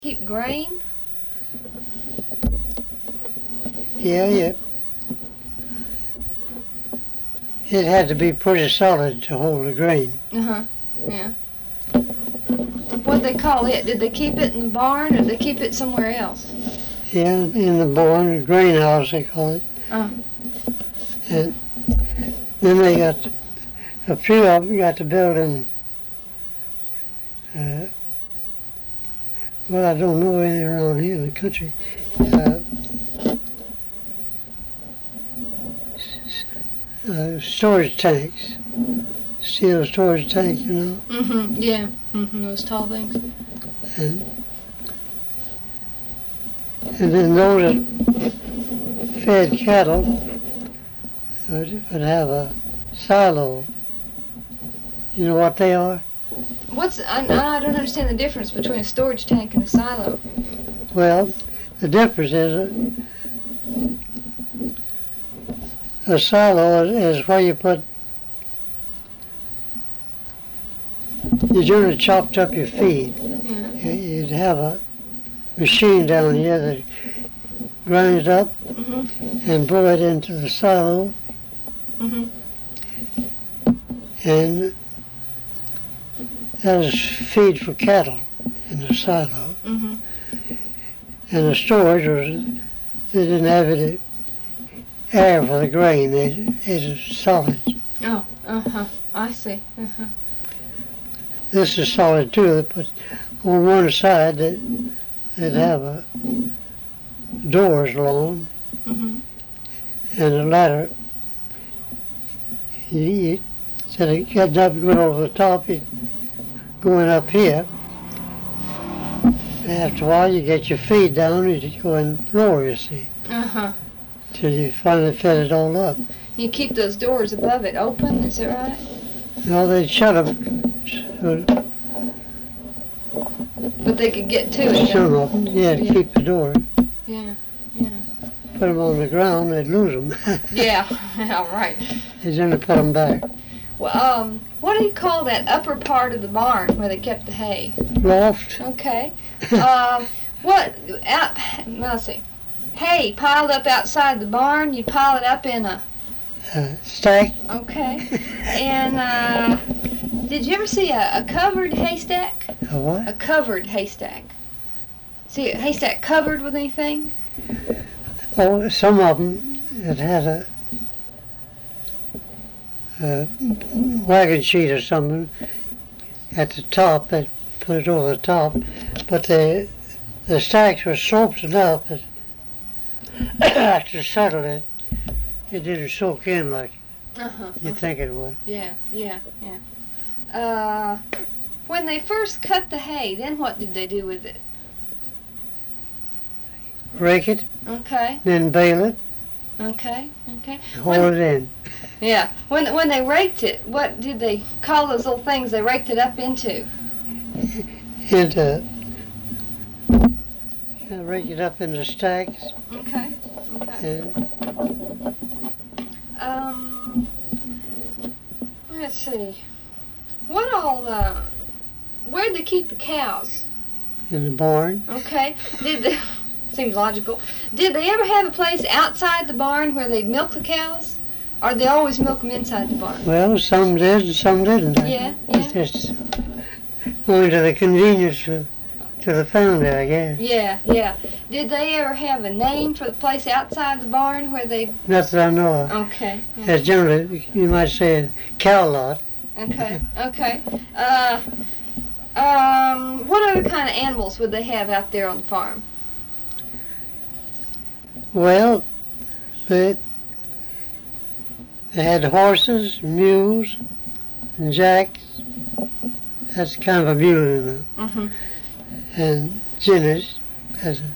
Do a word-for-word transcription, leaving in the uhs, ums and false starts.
Keep grain? Yeah, yeah. It had to be pretty solid to hold the grain. Uh-huh, yeah. What'd they call it? Did they keep it in the barn or did they keep it somewhere else? Yeah, in the barn, the grain house they call it. Uh. And then they got, a few of them got to building, uh, well, I don't know any around here in the country. Uh, uh, storage tanks, steel storage tank, you know. Mm-hmm, yeah. Mm-hmm, those tall things. And, and then those that fed cattle would, would have a silo. You know what they are? What's, I, I don't understand the difference between a storage tank and a silo. Well, the difference is a, a silo is, is where you put, you generally chopped up your feed. Yeah. You'd have a machine down here that grinds up Mm-hmm. and blow it into the silo, Mm-hmm. and that is feed for cattle in the silo. Mm-hmm. And the storage was, they didn't have any air for the grain, they, it was solid. Oh, uh-huh. I see. Uh-huh. This is solid too, but on one side they, they'd have a doors along, Mm-hmm. and a ladder. You, you, instead of getting up and going over the top, you going up here. And after a while, you get your feet down and you go in lower, you see, Uh-huh. till you finally fit it all up. You keep those doors above it open, is that right? No, they'd shut them. So But they could get to it. some don't of them, yeah, to Yeah. keep the door. Yeah, yeah. Put them on the ground, they'd lose them. Yeah, yeah, right. They generally put them back. Well, um, what do you call that upper part of the barn where they kept the hay? Loft. Okay. um, what, out, let's see. Hay piled up outside the barn, you pile it up in a, Uh, stack. okay. And, uh, did you ever see a, a covered haystack? A what? A covered haystack. See a haystack covered with anything? Oh, some of them, it had a, a wagon sheet or something at the top, they put it over the top, but the, the stacks were sloped enough that after settled it, it didn't soak in like Uh-huh. you think it would. Yeah, yeah, yeah. Uh, when they first cut the hay, then what did they do with it? Rake it, Okay, then bale it, okay, okay. hold When, it in. yeah, when when they raked it, what did they call those little things they raked it up into? Into, uh, rake it up into stacks, Okay, okay. and Um, let's see. What all, uh, where'd they keep the cows? in the barn. Okay, did they, seems logical. Did they ever have a place outside the barn where they'd milk the cows? Or they always milk them inside the barn? Well, some did and some didn't. Yeah, It's yeah. just going to the convenience of, to the family, I guess. Yeah, yeah. Did they ever have a name for the place outside the barn where they... Not that I know of. Okay, yeah. It's generally, you might say, a cow lot. Okay, okay. Uh, um, what other kind of animals would they have out there on the farm? Well, they, they had horses, mules, and jacks. That's kind of a mule, you know. Mm-hmm. And ginnies, as a